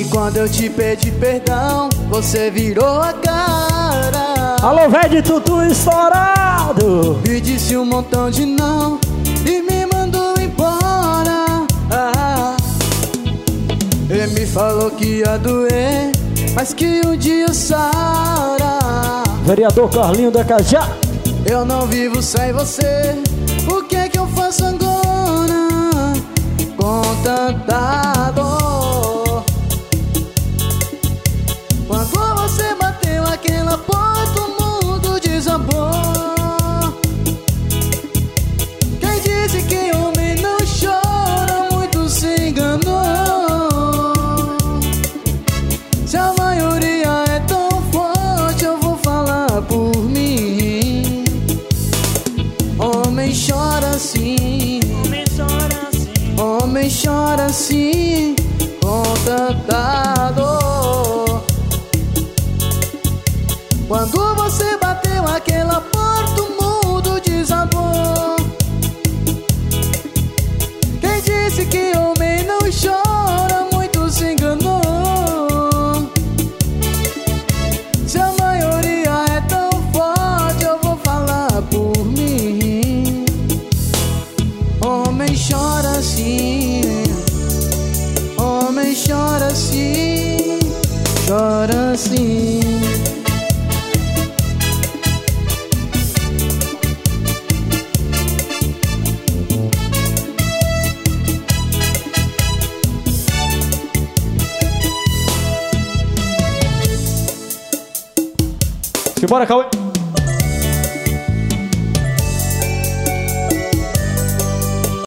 Quando eu te pedi perdão, você virou a cara. Alô, velho de tudo estourado. Me disse um montão de não e me mandou embora. E me falou que ia doer, mas que um dia sara. Vereador Carlinho da Cajá. Eu não vivo sem você. O que é que eu faço agora com tanta dor? Quando você bateu aquela porta, o mundo desabou. Quem disse que homem não chora, muito se enganou. Se a maioria é tão forte, eu vou falar por mim. Homem chora assim, Homem chora assim, homem chora assim, com tanta dor. Quando você bateu aquela porta, o mundo desabou. Quem disse que homem não chora, muito se enganou. Se a maioria é tão forte, eu vou falar por mim. Homem chora assim, homem chora assim, chora assim. Simbora, Cauê.